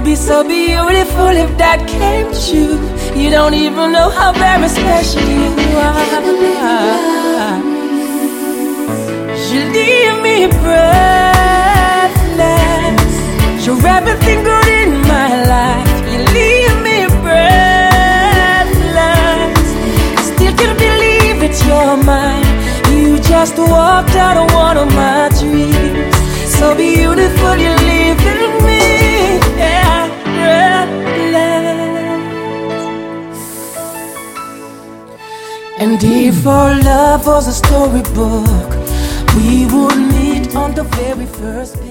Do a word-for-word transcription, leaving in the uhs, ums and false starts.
be so beautiful if that came true. You don't even know how very special you are. You leave me breathless. You're everything good in my life. You leave me breathless. I still can't believe it's you're mine. You just walked out of one of my dreams. So beautiful, you're leaving me, yeah, breathless. And if our love was a storybook, we would meet on the very first page.